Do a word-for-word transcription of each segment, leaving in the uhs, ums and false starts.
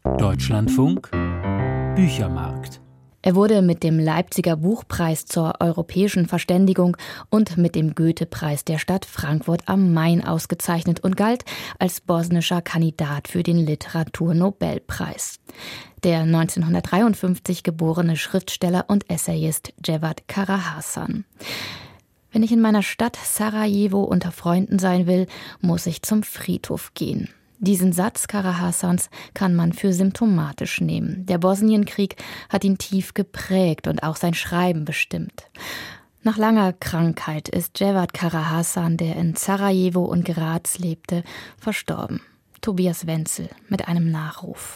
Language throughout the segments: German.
Deutschlandfunk Büchermarkt. Er wurde mit dem Leipziger Buchpreis zur europäischen Verständigung und mit dem Goethe-Preis der Stadt Frankfurt am Main ausgezeichnet und galt als bosnischer Kandidat für den Literaturnobelpreis. Der neunzehnhundertdreiundfünfzig geborene Schriftsteller und Essayist Cevat Karahasan. Wenn ich in meiner Stadt Sarajevo unter Freunden sein will, muss ich zum Friedhof gehen. Diesen Satz Karahasans kann man für symptomatisch nehmen. Der Bosnienkrieg hat ihn tief geprägt und auch sein Schreiben bestimmt. Nach langer Krankheit ist Cevat Karahasan, der in Sarajevo und Graz lebte, verstorben. Tobias Wenzel mit einem Nachruf.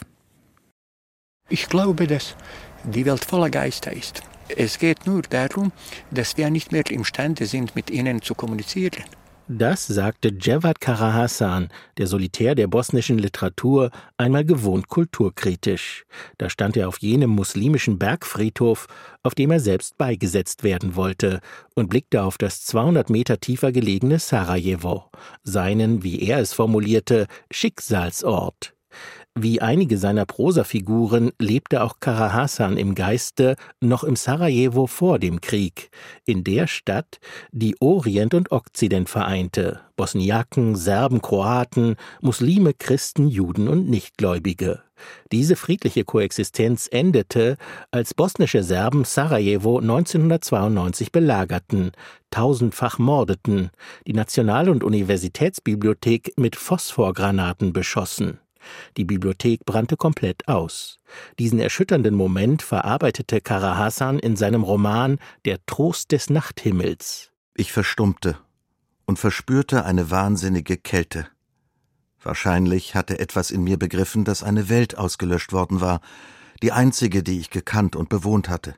Ich glaube, dass die Welt voller Geister ist. Es geht nur darum, dass wir nicht mehr imstande sind, mit ihnen zu kommunizieren. Das sagte Cevat Karahasan, der Solitär der bosnischen Literatur, einmal gewohnt kulturkritisch. Da stand er auf jenem muslimischen Bergfriedhof, auf dem er selbst beigesetzt werden wollte, und blickte auf das zweihundert Meter tiefer gelegene Sarajevo, seinen, wie er es formulierte, Schicksalsort. Wie einige seiner Prosafiguren lebte auch Karahasan im Geiste noch im Sarajevo vor dem Krieg, in der Stadt, die Orient und Okzident vereinte, Bosniaken, Serben, Kroaten, Muslime, Christen, Juden und Nichtgläubige. Diese friedliche Koexistenz endete, als bosnische Serben Sarajevo neunzehnhundertzweiundneunzig belagerten, tausendfach mordeten, die National- und Universitätsbibliothek mit Phosphorgranaten beschossen. Die Bibliothek brannte komplett aus. Diesen erschütternden Moment verarbeitete Karahasan in seinem Roman »Der Trost des Nachthimmels«. Ich verstummte und verspürte eine wahnsinnige Kälte. Wahrscheinlich hatte etwas in mir begriffen, dass eine Welt ausgelöscht worden war, die einzige, die ich gekannt und bewohnt hatte.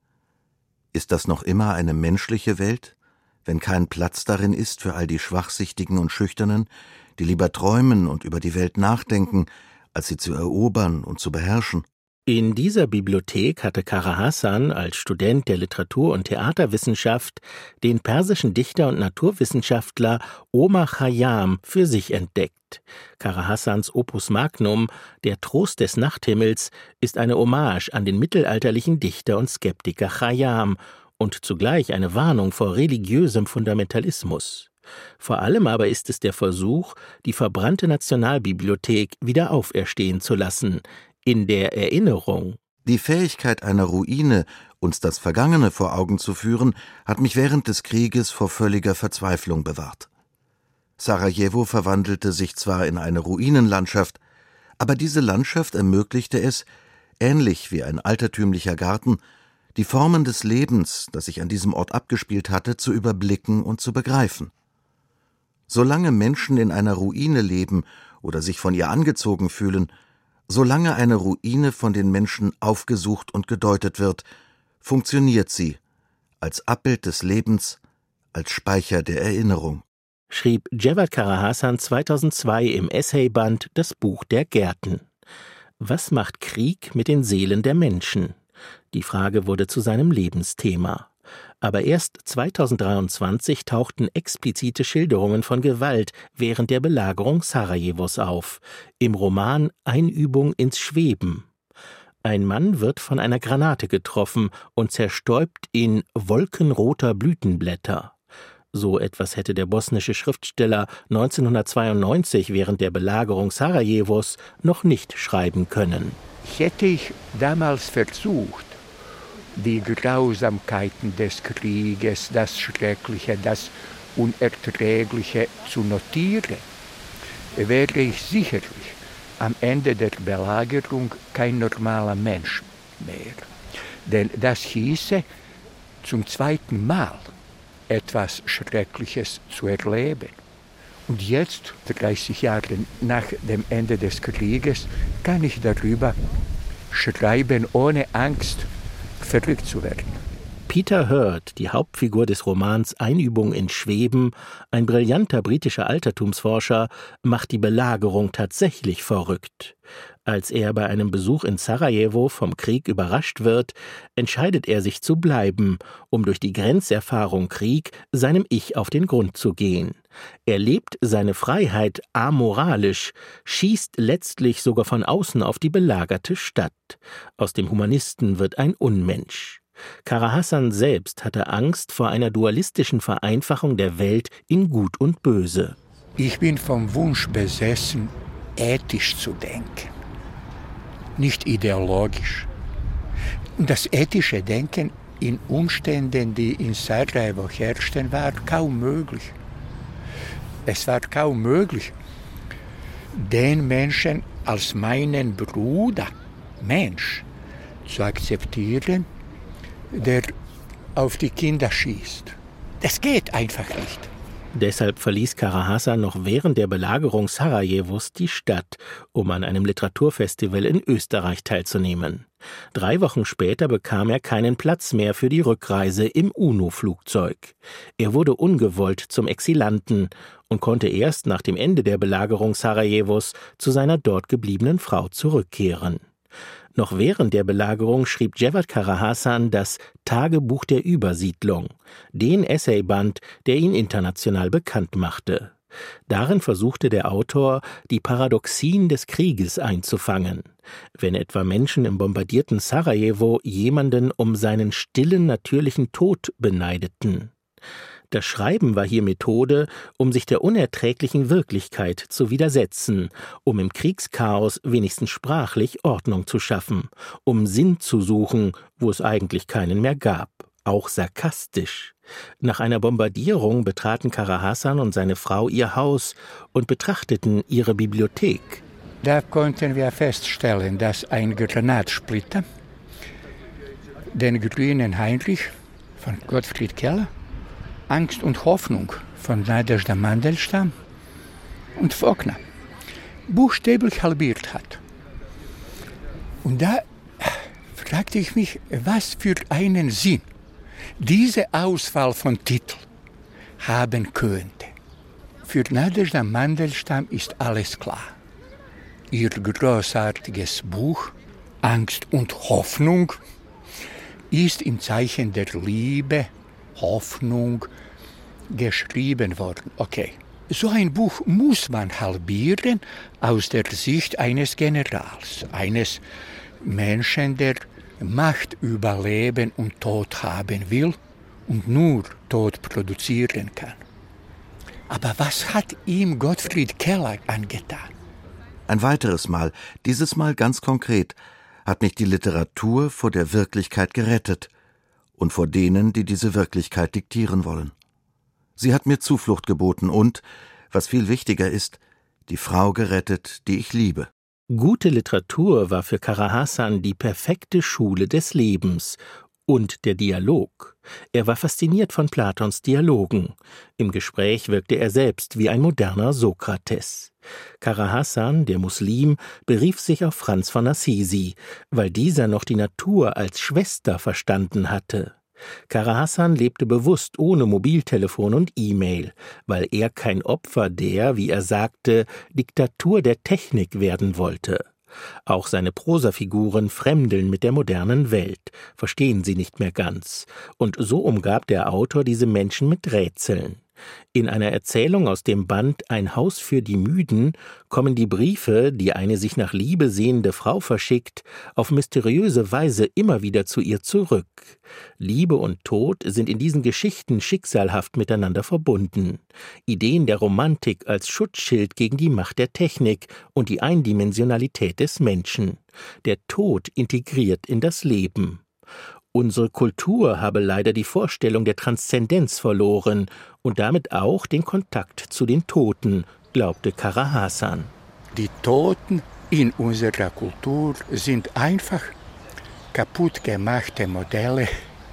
Ist das noch immer eine menschliche Welt, wenn kein Platz darin ist für all die Schwachsichtigen und Schüchternen, die lieber träumen und über die Welt nachdenken, als sie zu erobern und zu beherrschen? In dieser Bibliothek hatte Karahasan als Student der Literatur- und Theaterwissenschaft den persischen Dichter und Naturwissenschaftler Omar Khayyam für sich entdeckt. Karahasans Opus Magnum, Der Trost des Nachthimmels, ist eine Hommage an den mittelalterlichen Dichter und Skeptiker Khayyam und zugleich eine Warnung vor religiösem Fundamentalismus. Vor allem aber ist es der Versuch, die verbrannte Nationalbibliothek wieder auferstehen zu lassen, in der Erinnerung. Die Fähigkeit einer Ruine, uns das Vergangene vor Augen zu führen, hat mich während des Krieges vor völliger Verzweiflung bewahrt. Sarajevo verwandelte sich zwar in eine Ruinenlandschaft, aber diese Landschaft ermöglichte es, ähnlich wie ein altertümlicher Garten, die Formen des Lebens, das sich an diesem Ort abgespielt hatte, zu überblicken und zu begreifen. Solange Menschen in einer Ruine leben oder sich von ihr angezogen fühlen, solange eine Ruine von den Menschen aufgesucht und gedeutet wird, funktioniert sie als Abbild des Lebens, als Speicher der Erinnerung. Schrieb Cevat Karahasan zweitausendzwei im Essayband Das Buch der Gärten. Was macht Krieg mit den Seelen der Menschen? Die Frage wurde zu seinem Lebensthema. Aber erst zweitausenddreiundzwanzig tauchten explizite Schilderungen von Gewalt während der Belagerung Sarajevos auf, im Roman Einübung ins Schweben. Ein Mann wird von einer Granate getroffen und zerstäubt in Wolken roter Blütenblätter. So etwas hätte der bosnische Schriftsteller neunzehnhundertzweiundneunzig während der Belagerung Sarajevos noch nicht schreiben können. Hätte ich damals versucht, die Grausamkeiten des Krieges, das Schreckliche, das Unerträgliche zu notieren, wäre ich sicherlich am Ende der Belagerung kein normaler Mensch mehr. Denn das hieße, zum zweiten Mal etwas Schreckliches zu erleben. Und jetzt, dreißig Jahre nach dem Ende des Krieges, kann ich darüber schreiben, ohne Angst, verrückt zu werden. Peter Hurd, die Hauptfigur des Romans Einübung in Schweben, ein brillanter britischer Altertumsforscher, macht die Belagerung tatsächlich verrückt. Als er bei einem Besuch in Sarajevo vom Krieg überrascht wird, entscheidet er sich zu bleiben, um durch die Grenzerfahrung Krieg seinem Ich auf den Grund zu gehen. Er lebt seine Freiheit amoralisch, schießt letztlich sogar von außen auf die belagerte Stadt. Aus dem Humanisten wird ein Unmensch. Kara Hasan selbst hatte Angst vor einer dualistischen Vereinfachung der Welt in Gut und Böse. Ich bin vom Wunsch besessen, ethisch zu denken, nicht ideologisch. Und das ethische Denken in Umständen, die in Sarajevo herrschten, war kaum möglich. Es war kaum möglich, den Menschen als meinen Bruder, Mensch, zu akzeptieren, der auf die Kinder schießt. Das geht einfach nicht. Deshalb verließ Kara Hasan noch während der Belagerung Sarajevos die Stadt, um an einem Literaturfestival in Österreich teilzunehmen. Drei Wochen später bekam er keinen Platz mehr für die Rückreise im UNO-Flugzeug. Er wurde ungewollt zum Exilanten und konnte erst nach dem Ende der Belagerung Sarajevos zu seiner dort gebliebenen Frau zurückkehren. Noch während der Belagerung schrieb Cevat Kara Hasan das Tagebuch der Übersiedlung, den Essayband, der ihn international bekannt machte. Darin versuchte der Autor, die Paradoxien des Krieges einzufangen. Wenn etwa Menschen im bombardierten Sarajevo jemanden um seinen stillen, natürlichen Tod beneideten. Das Schreiben war hier Methode, um sich der unerträglichen Wirklichkeit zu widersetzen, um im Kriegschaos wenigstens sprachlich Ordnung zu schaffen, um Sinn zu suchen, wo es eigentlich keinen mehr gab, auch sarkastisch. Nach einer Bombardierung betraten Kara Hasan und seine Frau ihr Haus und betrachteten ihre Bibliothek. Da konnten wir feststellen, dass ein Granatsplitter den grünen Heinrich von Gottfried Keller, Angst und Hoffnung von Nadezhda Mandelstam und Faulkner buchstäblich halbiert hat. Und da fragte ich mich, was für einen Sinn diese Auswahl von Titeln haben könnte. Für Nadezhda Mandelstam ist alles klar. Ihr großartiges Buch Angst und Hoffnung ist im Zeichen der Liebe, Hoffnung geschrieben worden. Okay, so ein Buch muss man halbieren aus der Sicht eines Generals, eines Menschen, der Macht über Leben und Tod haben will und nur Tod produzieren kann. Aber was hat ihm Gottfried Keller angetan? Ein weiteres Mal, dieses Mal ganz konkret, hat mich die Literatur vor der Wirklichkeit gerettet und vor denen, die diese Wirklichkeit diktieren wollen. Sie hat mir Zuflucht geboten und, was viel wichtiger ist, die Frau gerettet, die ich liebe. Gute Literatur war für Kara Hasan die perfekte Schule des Lebens und der Dialog. Er war fasziniert von Platons Dialogen. Im Gespräch wirkte er selbst wie ein moderner Sokrates. Kara Hasan, der Muslim, berief sich auf Franz von Assisi, weil dieser noch die Natur als Schwester verstanden hatte. Kara Hasan lebte bewusst ohne Mobiltelefon und E-Mail, weil er kein Opfer der, wie er sagte, Diktatur der Technik werden wollte. Auch seine Prosafiguren fremdeln mit der modernen Welt, verstehen sie nicht mehr ganz, und so umgab der Autor diese Menschen mit Rätseln. In einer Erzählung aus dem Band Ein Haus für die Müden kommen die Briefe, die eine sich nach Liebe sehnende Frau verschickt, auf mysteriöse Weise immer wieder zu ihr zurück. Liebe und Tod sind in diesen Geschichten schicksalhaft miteinander verbunden. Ideen der Romantik als Schutzschild gegen die Macht der Technik und die Eindimensionalität des Menschen. Der Tod integriert in das Leben. Unsere Kultur habe leider die Vorstellung der Transzendenz verloren und damit auch den Kontakt zu den Toten, glaubte Kara Hasan. Die Toten in unserer Kultur sind einfach kaputt gemachte Modelle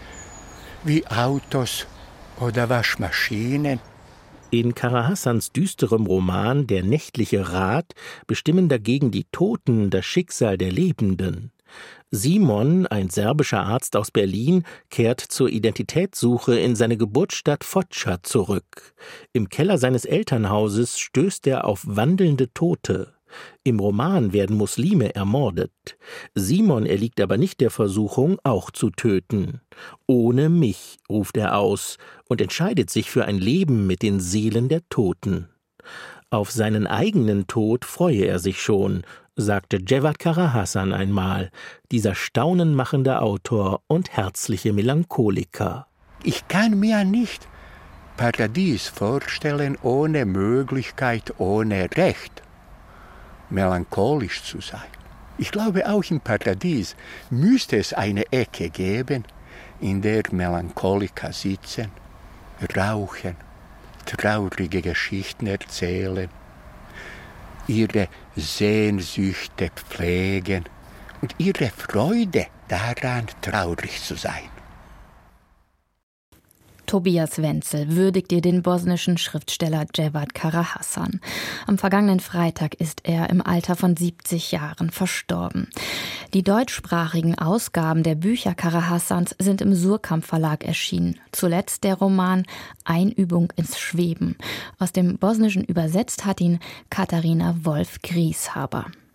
wie Autos oder Waschmaschinen. In Kara Hasans düsterem Roman Der nächtliche Rat bestimmen dagegen die Toten das Schicksal der Lebenden. Simon, ein serbischer Arzt aus Berlin, kehrt zur Identitätssuche in seine Geburtsstadt Foča zurück. Im Keller seines Elternhauses stößt er auf wandelnde Tote. Im Roman werden Muslime ermordet. Simon erliegt aber nicht der Versuchung, auch zu töten. »Ohne mich«, ruft er aus und entscheidet sich für ein Leben mit den Seelen der Toten. Auf seinen eigenen Tod freue er sich schon, sagte Cevat Karahasan einmal, dieser staunenmachende Autor und herzliche Melancholiker. Ich kann mir nicht Paradies vorstellen ohne Möglichkeit, ohne Recht, melancholisch zu sein. Ich glaube, auch im Paradies müsste es eine Ecke geben, in der Melancholiker sitzen, rauchen, traurige Geschichten erzählen, ihre Sehnsüchte pflegen und ihre Freude daran, traurig zu sein. Tobias Wenzel würdigte den bosnischen Schriftsteller Cevat Karahasan. Am vergangenen Freitag ist er im Alter von siebzig Jahren verstorben. Die deutschsprachigen Ausgaben der Bücher Karahasans sind im Surkamp Verlag erschienen. Zuletzt der Roman Einübung ins Schweben. Aus dem Bosnischen übersetzt hat ihn Katharina Wolf-Grieshaber.